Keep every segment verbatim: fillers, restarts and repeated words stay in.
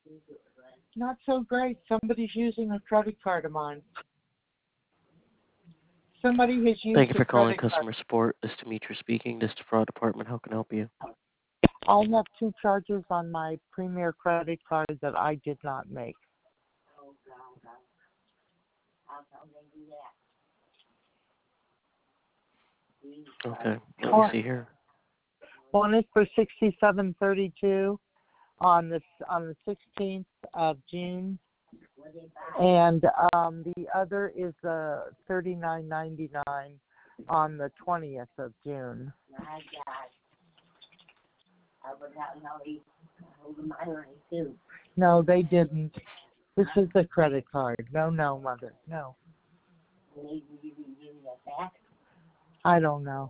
Not so great. Somebody's using a credit card of mine. Somebody has Thank used you a for calling credit card. customer support. This is Demetrius speaking. This is the fraud department. How can I help you? I'll have two charges on my Premier credit card that I did not make. Okay, let me One see here. one is for sixty-seven thirty-two on the on the sixteenth of June, and um, the other is uh, thirty-nine ninety-nine on the twentieth of June. No, they didn't. This is the credit card. No, no, mother, no. I don't know.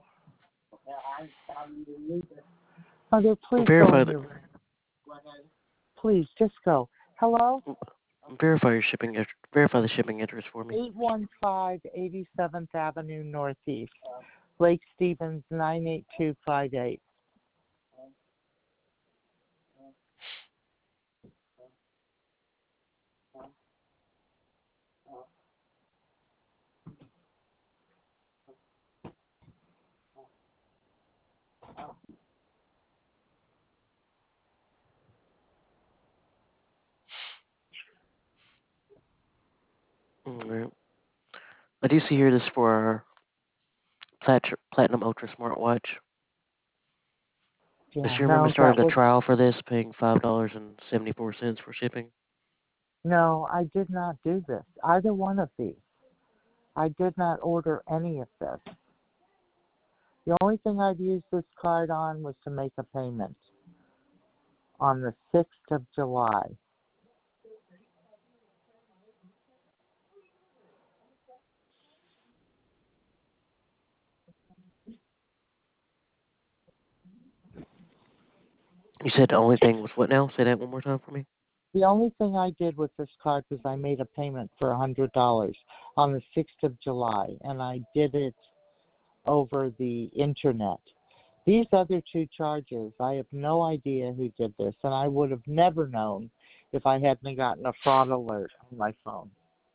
Mother, please go Verify in the your room. Please, just go. Hello? verify your shipping ad- verify the shipping address for me. eight one five eighty-seventh Avenue Northeast. Lake Stevens nine eight two five eight. All right. I do see here this for our Plat- Platinum Ultra smartwatch. Does Yeah, you remember no, starting that a was trial for this, paying five dollars and seventy four cents for shipping? no, I did not do this. Either one of these. I did not order any of this. The only thing I'd used this card on was to make a payment on the sixth of July. You said the only thing was what now? Say that one more time for me. The only thing I did with this card was I made a payment for one hundred dollars on the sixth of July, and I did it over the internet. These other two charges, I have no idea who did this, and I would have never known if I hadn't gotten a fraud alert on my phone.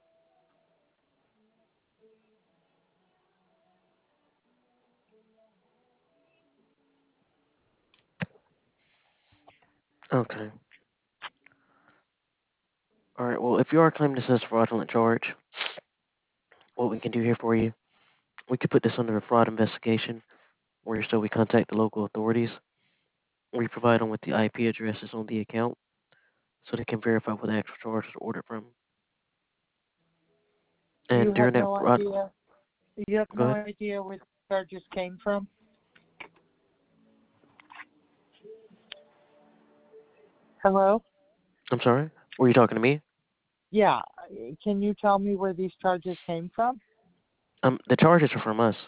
Okay. All right. Well, if you are claiming this as a fraudulent charge, what we can do here for you, we could put this under a fraud investigation, where so we contact the local authorities. We provide them with the I P addresses on the account, so they can verify where the actual charge was ordered from. You And during have that no fraud, idea. You have go no ahead. idea where the charges came from. Hello. I'm sorry. Were you talking to me? Yeah. Can you tell me where these charges came from? Um, the charges are from us.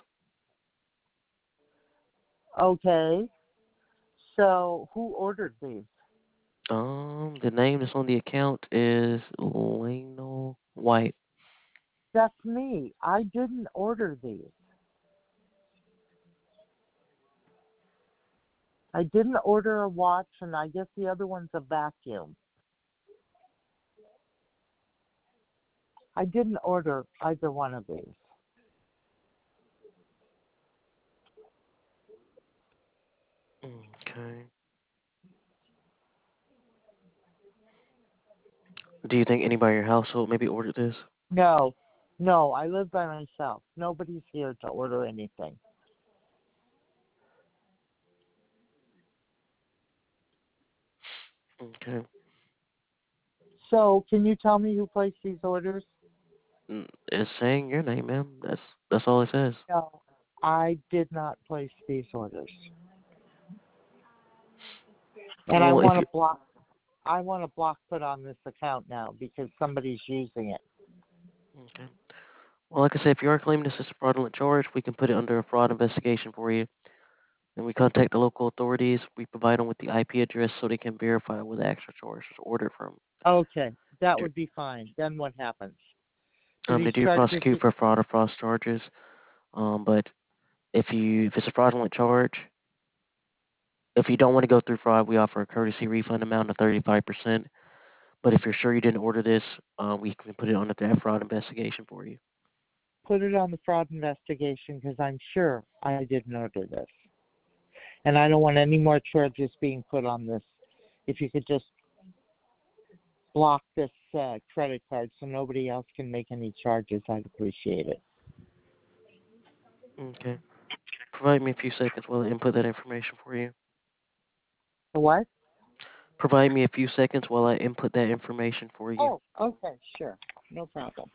Okay. So who ordered these? Um, the name that's on the account is Lionel White. That's me. I didn't order these. I didn't order a watch, and I guess the other one's a vacuum. I didn't order either one of these. Okay. Do you think anybody in your household maybe ordered this? No, no, I live by myself. Nobody's here to order anything. Okay. So, can you tell me who placed these orders? Mm, It's saying your name, ma'am. That's that's all it says. No, I did not place these orders, and I Well, if want you to block. I want to block put on this account now because somebody's using it. okay. Well, like I said, if you are claiming this as a fraudulent charge, we can put it under a fraud investigation for you. And we contact the local authorities. We provide them with the I P address so they can verify where the actual charge was ordered from. Okay, that Do- would be fine. Then what happens? Do Um, they these do charges? prosecute for fraud or false charges. Um, but if you if it's a fraudulent charge, if you don't want to go through fraud, we offer a courtesy refund amount of thirty-five percent. But if you're sure you didn't order this, uh, we can put it on the theft fraud investigation for you. Put it on the fraud investigation because I'm sure I didn't order this. And I don't want any more charges being put on this. If you could just block this uh, credit card so nobody else can make any charges, I'd appreciate it. Okay. Provide me a few seconds while I input that information for you. What? Provide me a few seconds while I input that information for you. Oh, okay, sure. No problem.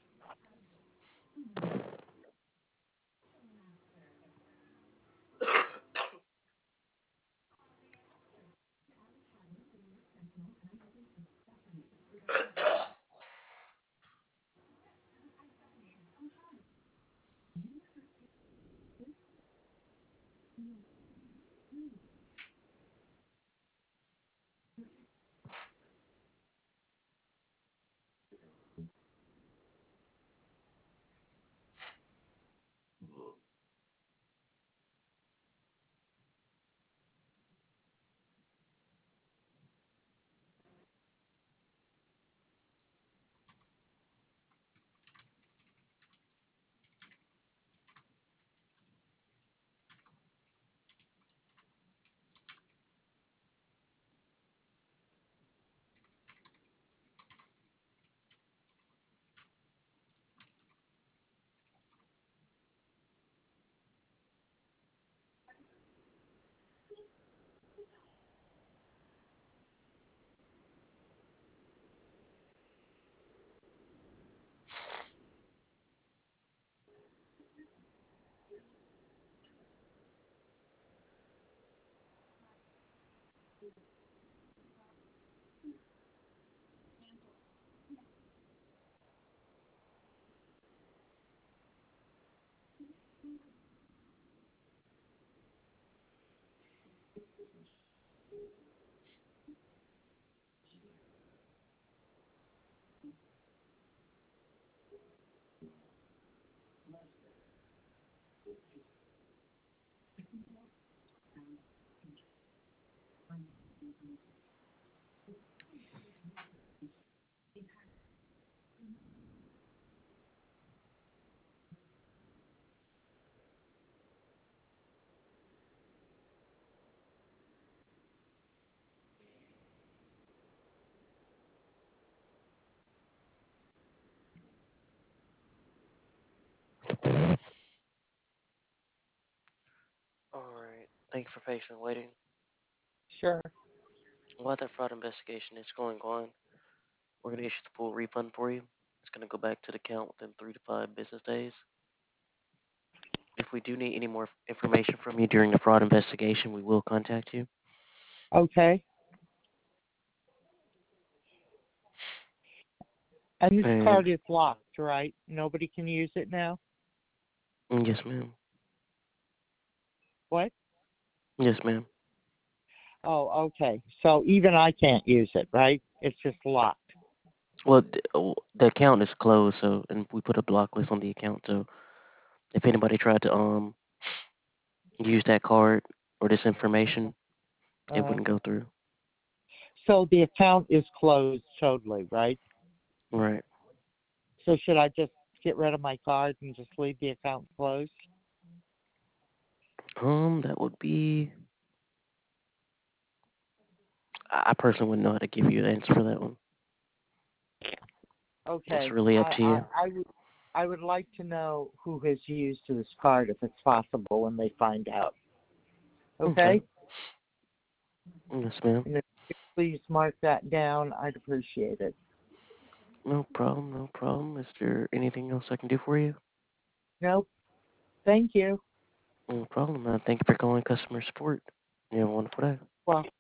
All right. Thank you for patiently waiting. Sure. While that fraud investigation is going on, we're going to issue the full refund for you. It's going to go back to the account within three to five business days. If we do need any more information from you during the fraud investigation, we will contact you. Okay. And this And card is locked, right? Nobody can use it now? mm, yes, ma'am. What? Yes, ma'am. Oh, okay. So even I can't use it, right? It's just locked. Well, the, oh, the account is closed, so and we put a block list on the account. So if anybody tried to um use that card or this information, it Uh, wouldn't go through. so the account is closed totally, right? Right. So should I just get rid of my card and just leave the account closed? Um, that would be. I I personally wouldn't know how to give you an answer for that one. That's Okay. really up I, to I, you. I would I would like to know who has used this card if it's possible when they find out. Okay. Okay? Yes, ma'am. And if you could please mark that down, I'd appreciate it. No problem. No problem. Is there anything else I can do for you? Nope. Thank you. No problem. Uh, thank you for calling customer support. You have a wonderful day. Well,